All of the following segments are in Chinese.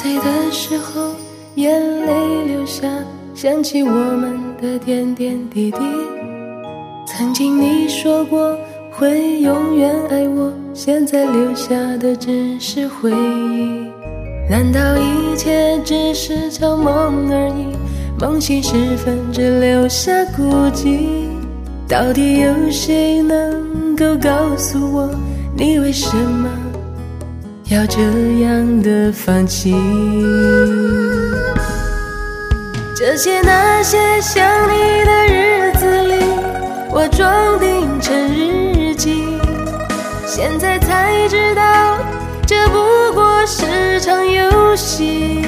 岁的时候，眼泪流下，想起我们的点点滴滴。曾经你说过会永远爱我，现在留下的只是回忆。难道一切只是场梦而已？梦醒时分只留下孤寂。到底有谁能够告诉我，你为什么要这样的放弃？这些那些想你的日子里，我装订成日记，现在才知道这不过是场游戏。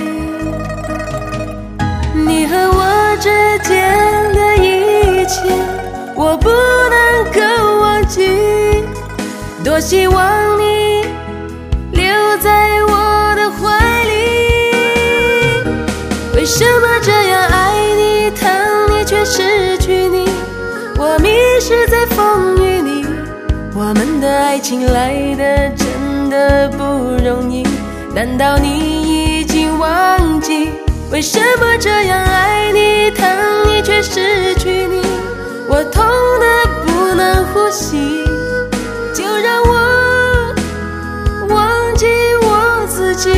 你和我之间的一切，我不能够忘记，多希望你留在我的怀里。为什么这样爱你，疼你却失去你？我迷失在风雨里，我们的爱情来得真的不容易。难道你已经忘记？为什么这样爱你，疼你却失去你？我痛得不能呼吸，就让我忘记我自己。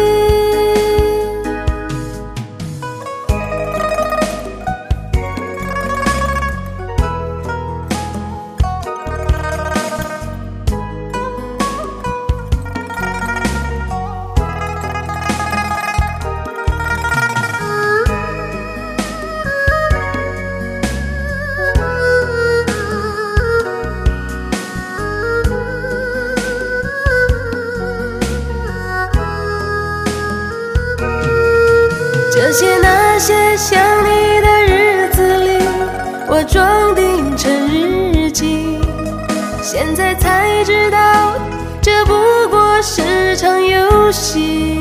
这些那些想你的日子里，我装订成日记，现在才知道这不过是场游戏。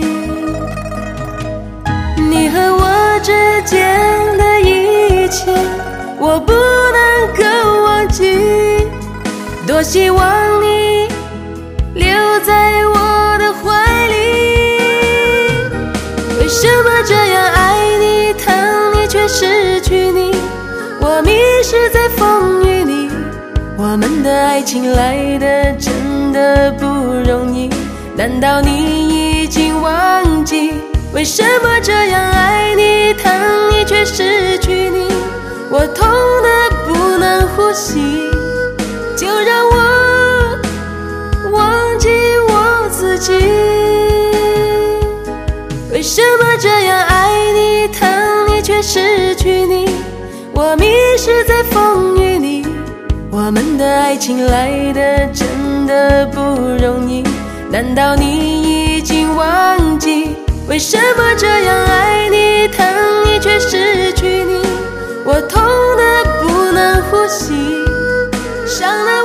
你和我之间的一切，我不能够忘记，多希望你留在我的怀里。为什么这样爱你，疼你却失去你？我迷失在风雨里，我们的爱情来得真的不容易。难道你已经忘记？为什么这样爱你，疼你却失去你？我痛得不能呼吸，就让我忘记我自己。为什么这样爱你，疼你却失去你？我迷失在风雨里，我们的爱情来得真的不容易。难道你已经忘记？为什么这样爱你，疼你却失去你？我痛得不能呼吸，伤了